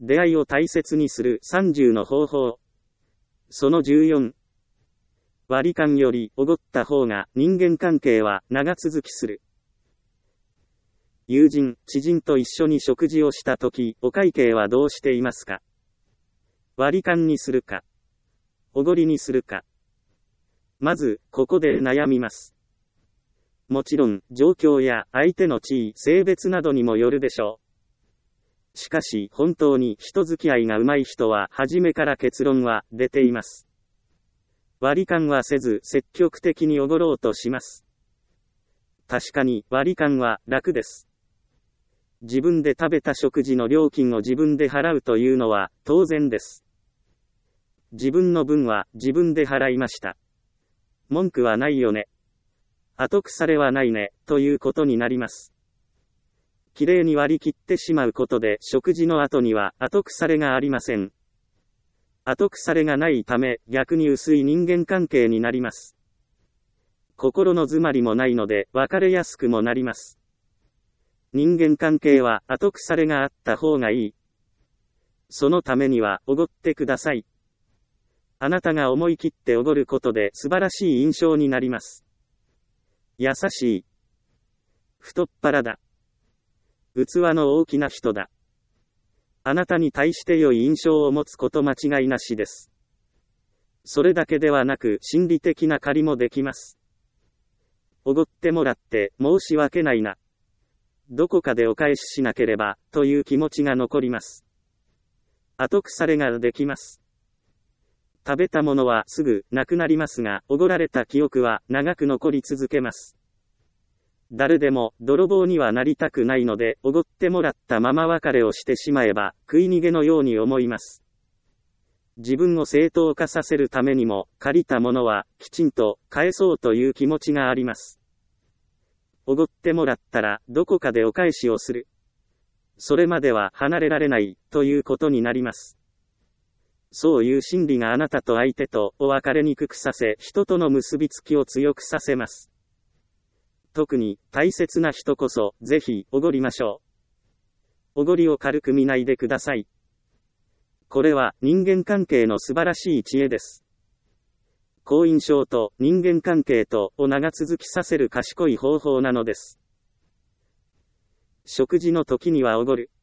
出会いを大切にする30の方法。その14。割り勘よりおごった方が人間関係は長続きする。友人、知人と一緒に食事をしたとき、お会計はどうしていますか？割り勘にするか、おごりにするか。まず、ここで悩みます。もちろん、状況や相手の地位、性別などにもよるでしょう。しかし、本当に人付き合いが上手い人は、初めから結論は出ています。割り勘はせず、積極的におごろうとします。確かに、割り勘は楽です。自分で食べた食事の料金を自分で払うというのは当然です。自分の分は自分で払いました。文句はないよね。後腐れはないね、ということになります。きれいに割り切ってしまうことで食事の後には後腐れがありません。後腐れがないため逆に薄い人間関係になります。心の詰まりもないので別れやすくもなります。人間関係は後腐れがあった方がいい。そのためにはおごってください。あなたが思い切っておごることで素晴らしい印象になります。優しい。太っ腹だ。器の大きな人だ。あなたに対して良い印象を持つこと間違いなしです。それだけではなく心理的な借りもできます。おごってもらって申し訳ないな。どこかでお返ししなければ、という気持ちが残ります。後腐れができます。食べたものはすぐなくなりますが、おごられた記憶は長く残り続けます。誰でも泥棒にはなりたくないので、おごってもらったまま別れをしてしまえば、食い逃げのように思います。自分を正当化させるためにも、借りたものはきちんと返そうという気持ちがあります。おごってもらったらどこかでお返しをする。それまでは離れられないということになります。そういう心理があなたと相手とお別れにくくさせ、人との結びつきを強くさせます。特に大切な人こそぜひおごりましょう。おごりを軽く見ないでください。これは人間関係の素晴らしい知恵です。好印象と人間関係とを長続きさせる賢い方法なのです。食事の時にはおごる。